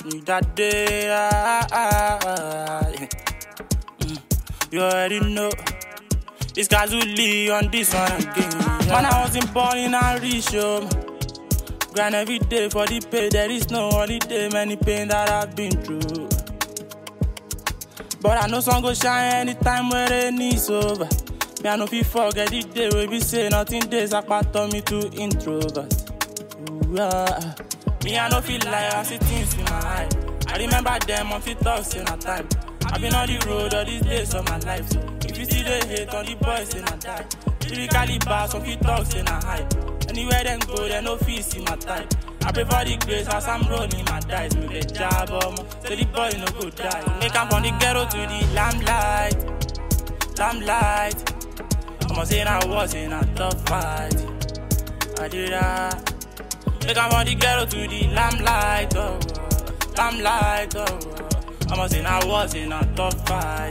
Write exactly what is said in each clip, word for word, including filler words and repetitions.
need that day. Ah, ah, ah, yeah. mm. You already know. This guy's Uli on this one again. Yeah. When I wasn't born in a rich home, grind every day for the pay. There is no holiday, many pain that I've been through. But I know sun go shine anytime when rain is over. Me I know if forget the day we be say nothing days apart on me to introvert. Ooh, ah. Me I know feel like I see things in my eye. I remember them on fit talks in a time. I've been on the road all these days of my life. So if you see the hate on the boys in a die, lyrically bars on fit talks in a high. Anywhere them go, they no fees in my type. I prefer the grace as I'm rolling my dice. Me the job, um, so the boy no go die. Make am from the ghetto to the lamplight, lamplight. I'ma say I was in a tough fight. I did that. Make am from the ghetto to the lamplight, oh, lamplight, oh. I'ma say I was in a tough fight.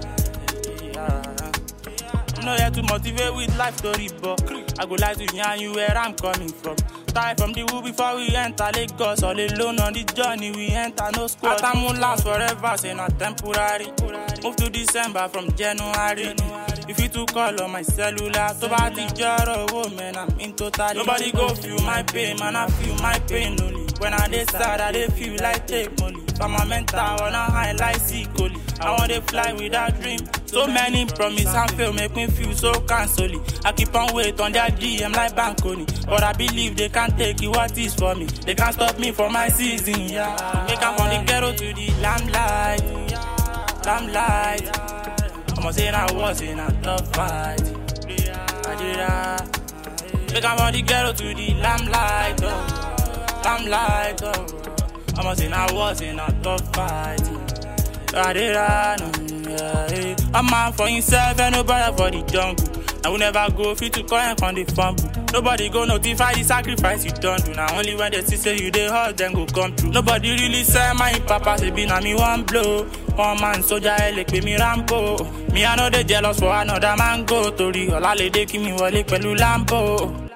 Yeah. I'm not here to motivate with life story, but I go like to yarn you where I'm coming from. Started from the woo before we enter Lagos. All alone on the journey, we enter no squad. Time won't last forever, say not temporary. Move to December from January. If you to call on my cellular, so bad the jar of woman, I'm in total. Nobody go feel my pain, man, I feel my pain only. When I dey sad, I dey feel like take money. From my mental, on a high like Sikoli. I want to fly with that dream. So many promise and fail make me feel so cancel. I keep on wait on their D M like Banconi. But I believe they can't take it what is for me. They can't stop me from my season, yeah. Make am from the ghetto to the lamplight, lamplight. I'ma say I was in a tough fight. I did that. Make am from the ghetto to the lamplight, oh, lamplight, oh. I'ma say I was in a tough fight. I did that, yeah. A man for himself and nobody for the jungle. I will never go fit to call him from the fumble. Nobody go notify the sacrifice you don't do. Now only when they see say you they hurt, then go come true. Nobody really say my papa say be na me one blow. One man soldier like pay me Rambo. Me I know they jealous for another man go. Tori all they give me wale pelu lambo.